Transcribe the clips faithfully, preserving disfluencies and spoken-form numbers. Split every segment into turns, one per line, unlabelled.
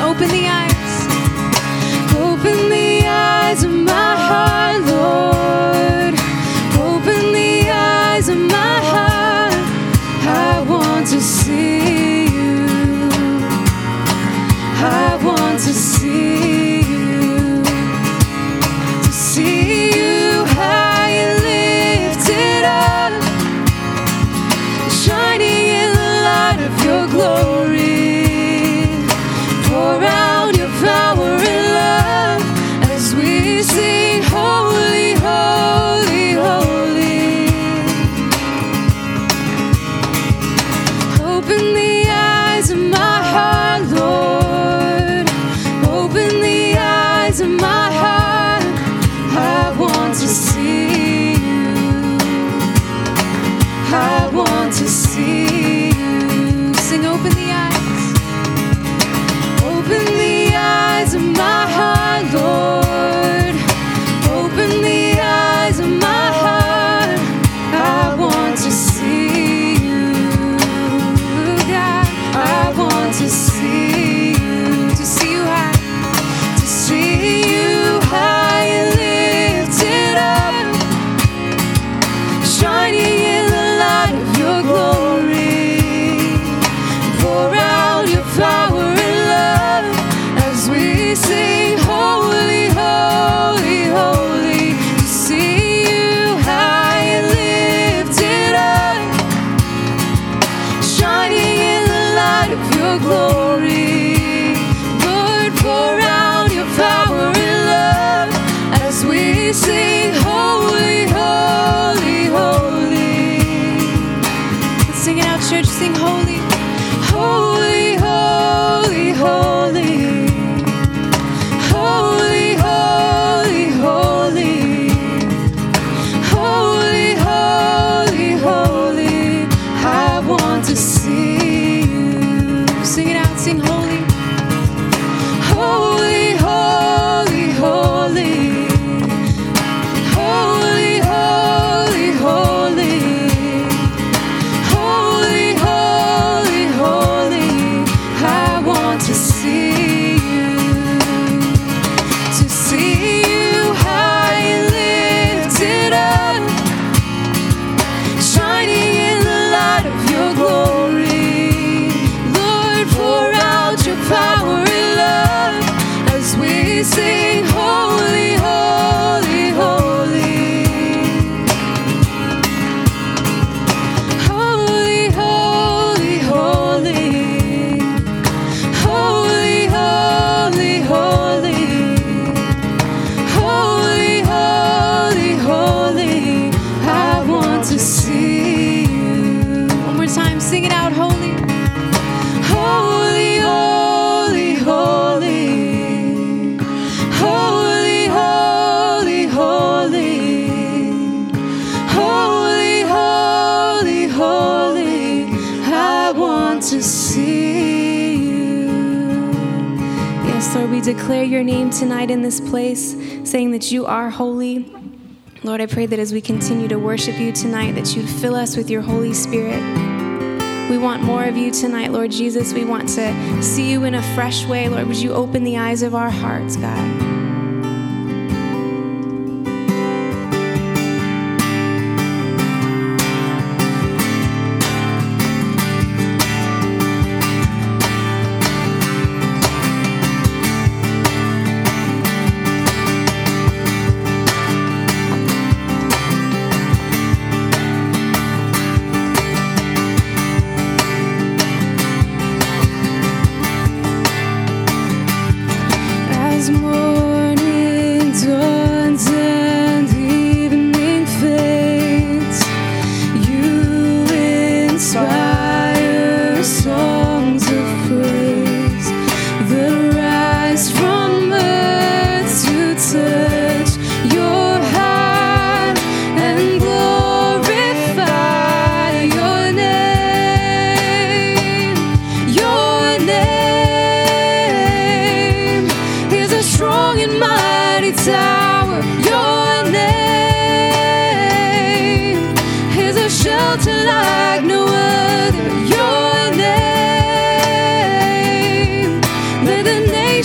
open the eyes. Open the eyes of my heart, Lord. Open the eyes of my heart. I want to see you. I want to see you. To see you high and lifted up, shining in the light of your glory. Pour out your power and love as we sing, holy, holy, holy. Open the eyes of my heart, Lord. Open the eyes of my heart. I want to see you. I want to see you. Sing, open the eyes. Open the eyes of my heart, Lord. Open the eyes of my heart. I want to see you, God. I want to see you. To see you high. To see you high and lifted up, shining in the light of your glory. Pour out your power and love as we sing, holy, holy, holy. To see you high and lifted up, shining in the light of your glory. Lord, pour out your power and love as we sing, holy, holy, holy. Let's sing it out, church. Sing, holy, holy, holy, holy. Holy, holy, holy. Holy, holy, holy. I want to see you. Sing it out, sing, holy. Holy, holy, holy. Holy, holy, holy. Holy, holy, holy. I want to see you. To see you high and lifted up, shining in the light of your glory. Lord, pour out your power and love as we sing, holy, holy, holy. Holy, holy, holy. Holy, holy, holy. Holy, holy, holy. I want to see you. One more time, sing it out, holy. Holy, holy, holy. Holy, holy, holy. Holy, holy, holy. I want to see you. Yes, Lord, we declare your name tonight in this place, saying that you are holy. Lord, I pray that as we continue to worship you tonight, that you'd fill us with your Holy Spirit. We want more of you tonight, Lord Jesus. We want to see you in a fresh way. Lord, would you open the eyes of our hearts, God? As morning dawns and evening fades, you inspire songs of praise that rise from earth to touch your heart and glorify your name. Your name is a strong and mighty tower. Your name is a shelter like no other. Your name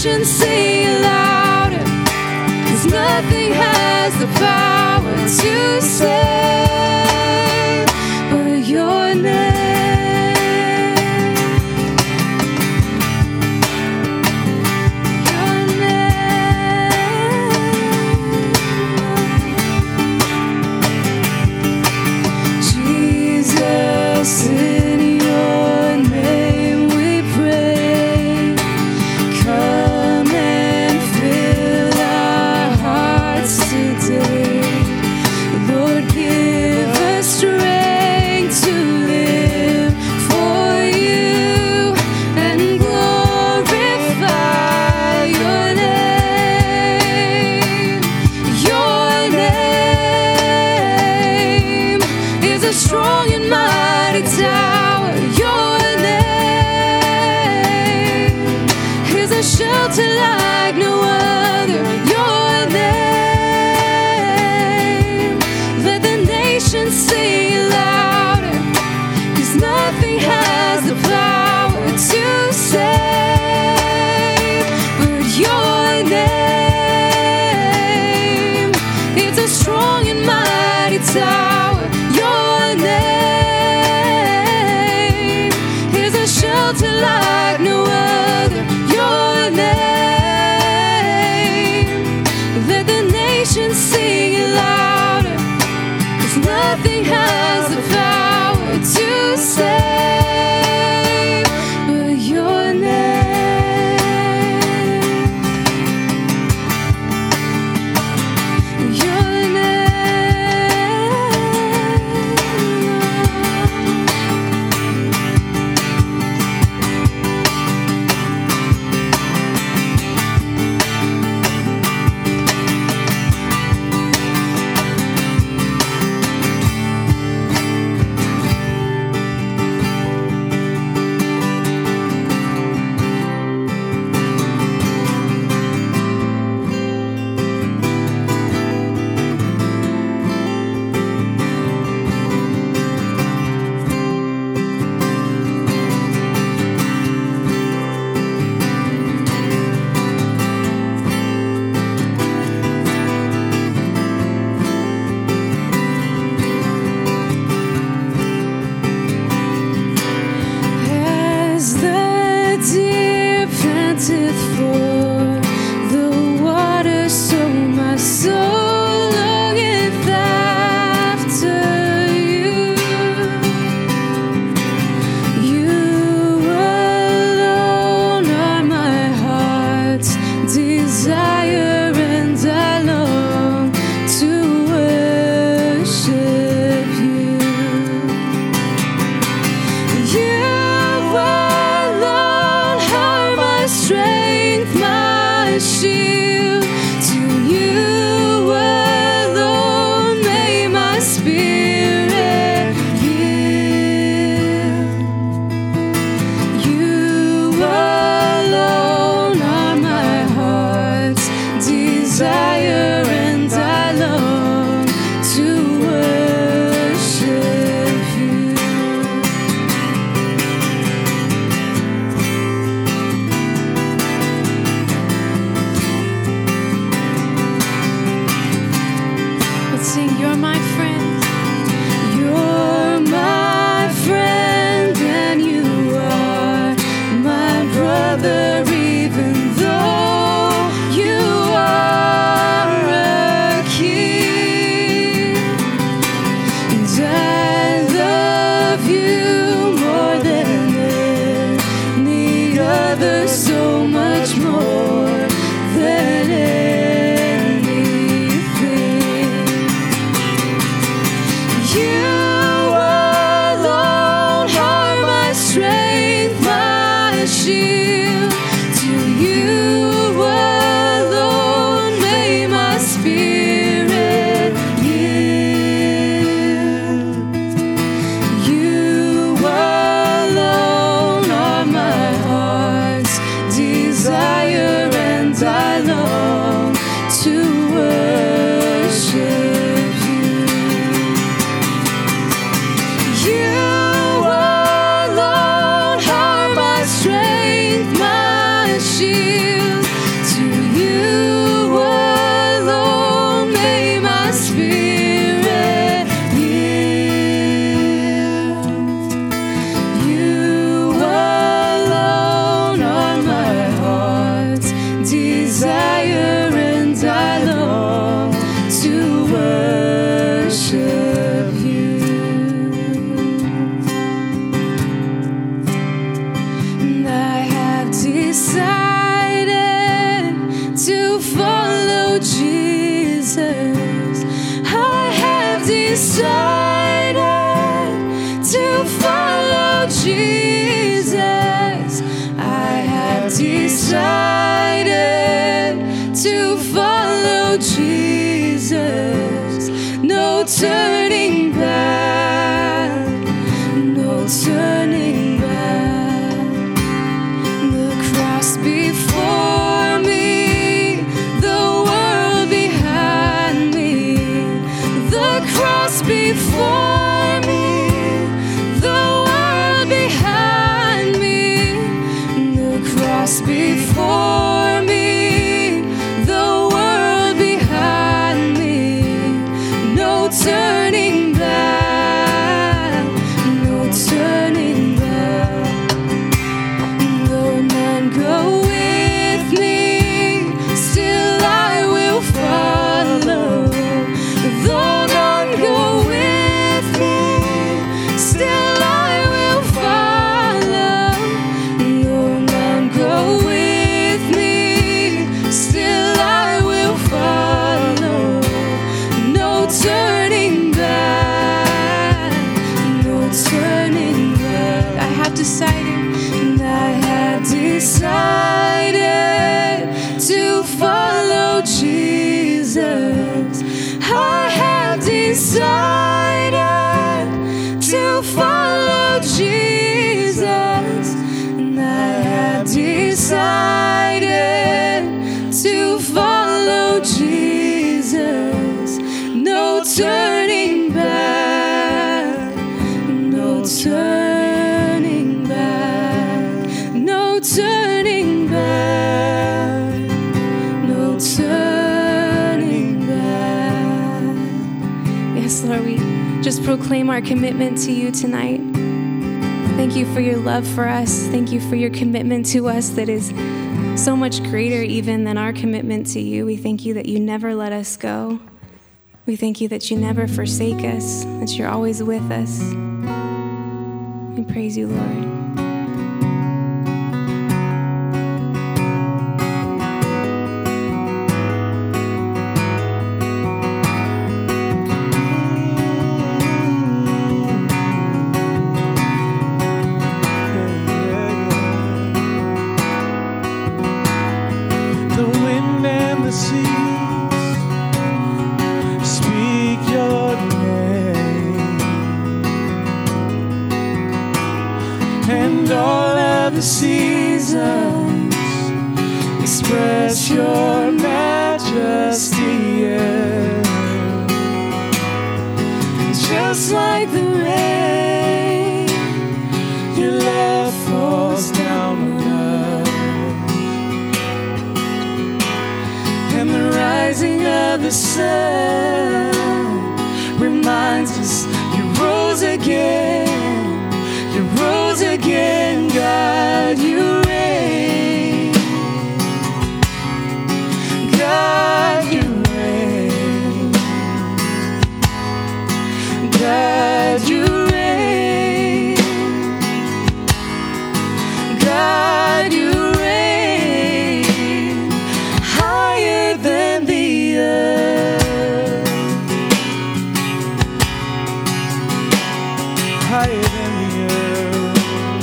nations sing it louder, 'cause nothing has the power to save but your name. Your name. Jesus, in your name we pray. Come and fill our hearts today. Lord, give us strength to live for you and glorify your name. Your name is a strong and mighty tower. Your name is a shelter like no other. Your name, let the nations sing it louder, 'cause nothing has the power to save but your name. It's a strong and mighty tower. Your name is a shelter like no other. Your name, let the nations sing it louder, 'cause nothing has the power to save but your name. Your As the deer panteth for the water, so my soul longeth after you. You alone are my heart's desire, and I long to worship you. You alone are my strength, my shield. To you alone may my spirit yield. You alone are my heart's desire, and I long to worship you. Jesus. I have decided to follow Jesus. No turning back, no turning back. The cross before me, the world behind me. The cross before me, the world behind me. The cross before me, the world behind me. No turning back, no turning back. Though none go with me, still I will follow. Though none go with me, still I will follow. Though none go with me, still I will follow. No turning back, no turning back. I have decided, and I have decided to follow Jesus. I have decided to follow Jesus. And I have decided to follow Jesus. No turning back, no turning back, no turning back, no turning back. Yes, Lord, we just proclaim our commitment to you tonight. Thank you for your love for us. Thank you for your commitment to us that is so much greater even than our commitment to you. We thank you that you never let us go. We thank you that you never forsake us, that you're always with us. We praise you, Lord.
The wind and the seas speak your name, and all of the seasons express your majesty. Yeah. Just like the rain, your love falls down on us. And the rising of the sun reminds us you rose again, you rose again, God, you reign, God, you reign, God, you reign, God, you reign, higher than the earth, higher than the earth.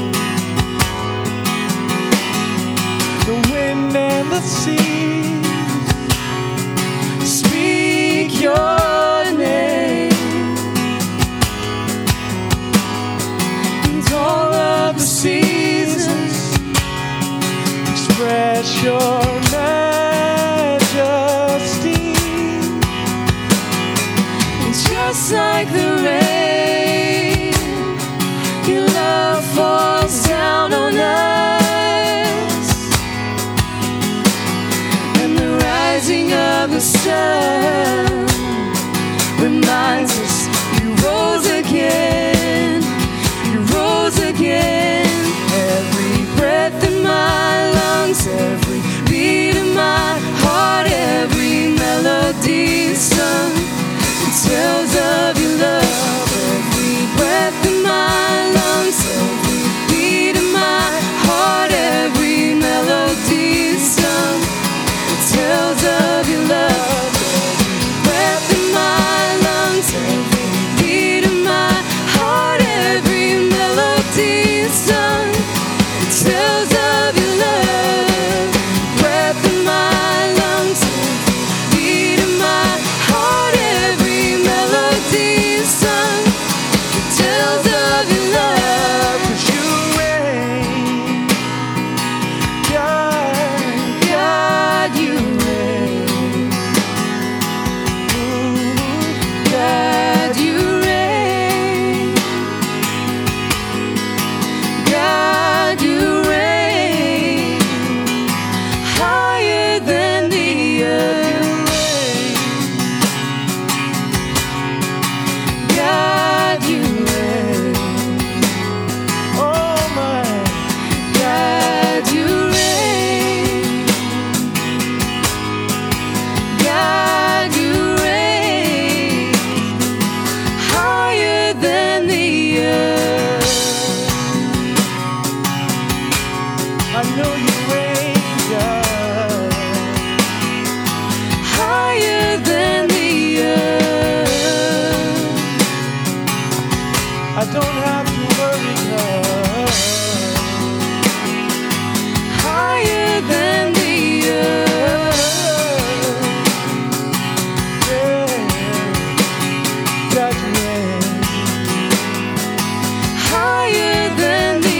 The wind and the seas speak your name, and all of the seasons express your majesty. And just like the rain, your love falls down on us.
sung. It tells of your love, breath in my lungs, beat in my heart. Every melody is sung. It tells of your love.
'Cause you reign, God,
God, you reign. God, you reign. God, you reign. Higher than the earth. God, you reign.
oh my,
God, you reign. God, you reign. Higher than the earth.
I know you reign, God.
Higher than the earth.
I don't have to worry, God.
Higher than the earth.
Yeah, God, you reign.
Higher than the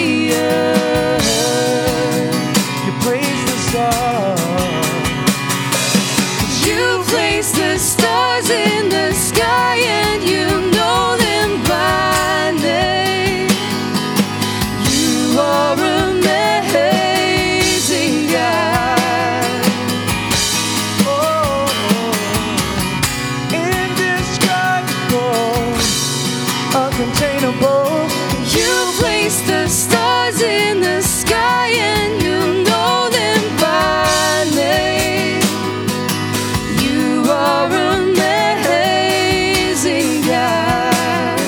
earth.
You praise the stars.
You place the stars in the sky and you know them by name. You are amazing, God.
Oh, indescribable, uncontainable.
You place the stars in the sky and you know them by name. You are amazing, God.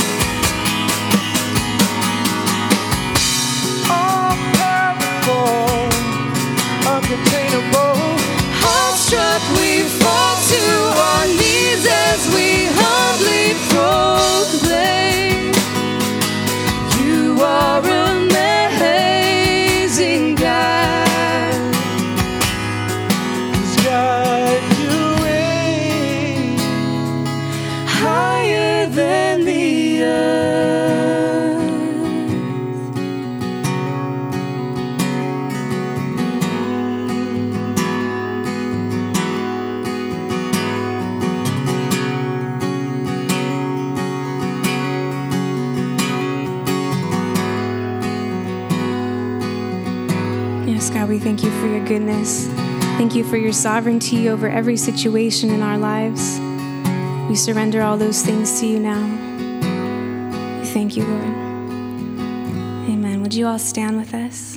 All powerful, uncontainable.
Awestruck, we fall to our knees as we humbly proclaim. You are amazing, God.
'Cause God, you reign.
Higher than the earth. Yes, God, we thank you for your goodness. Thank you for your sovereignty over every situation in our lives. We surrender all those things to you now. We thank you, Lord. Amen. Would you all stand with us?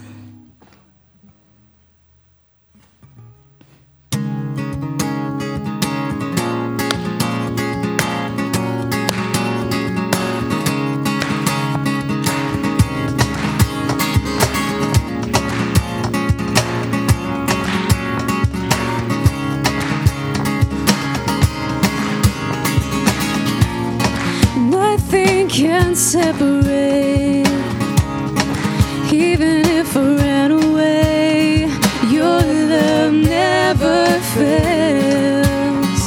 Nothing can separate, even if I ran away. Your love never fails.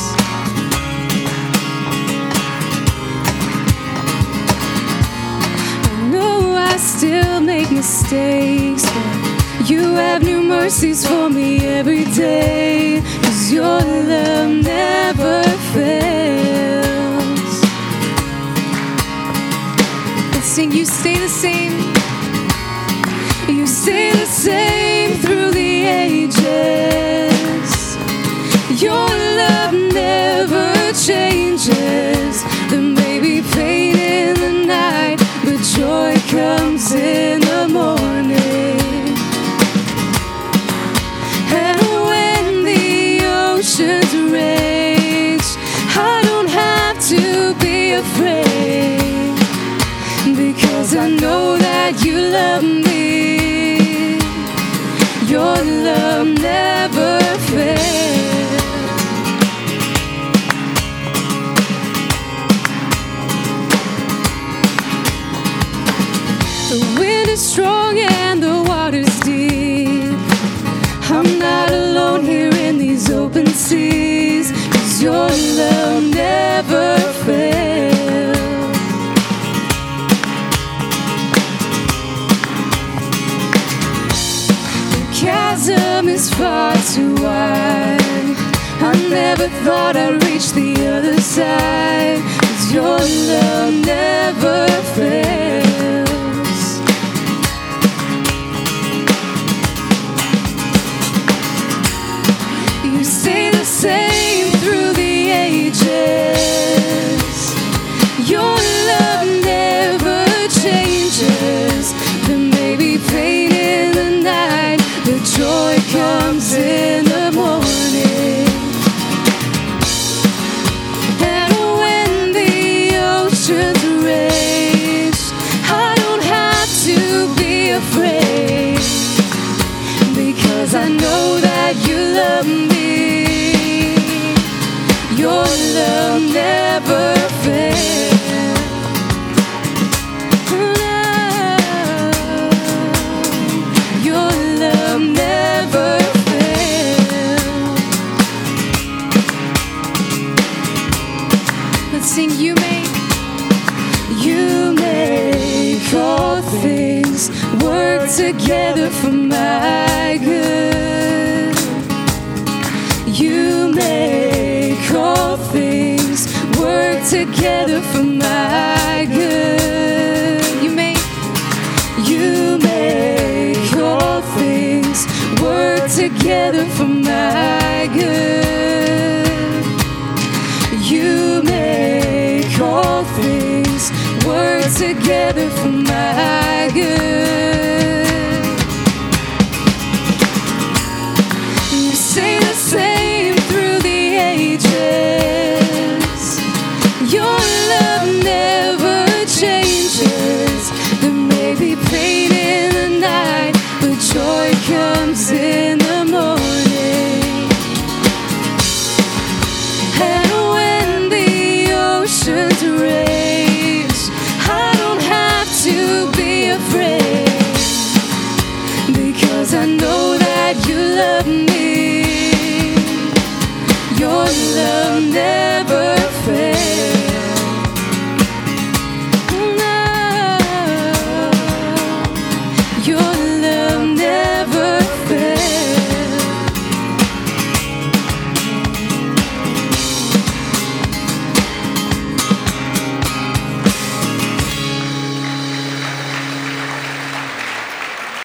I know I still make mistakes, but you have new mercies for me every day. 'Cause your love never fails. Let's sing, you stay the same. You stay the same through the ages. Your love never changes. There may be pain in the night, but joy comes in the morning. And when the oceans rage, I don't have to be afraid, because I know that you love me. Your love never fails. The wind is is strong and the water's deep. I'm not alone here in these open seas, 'cause your love never fails. The chasm is far too wide. I never thought I'd reach the other side, 'cause your love never fails. You stay the same through the ages. Your love never changes. There may be pain in the night, but joy comes in the morning. And when the oceans rage, I don't have to be afraid, because I know that you love me. Your love never fails. Your love never fails. Let's sing. You make, you make all things work together for my good. You make all things work together for my good. You make, you make all things work together for my good. You make all things work together for my good.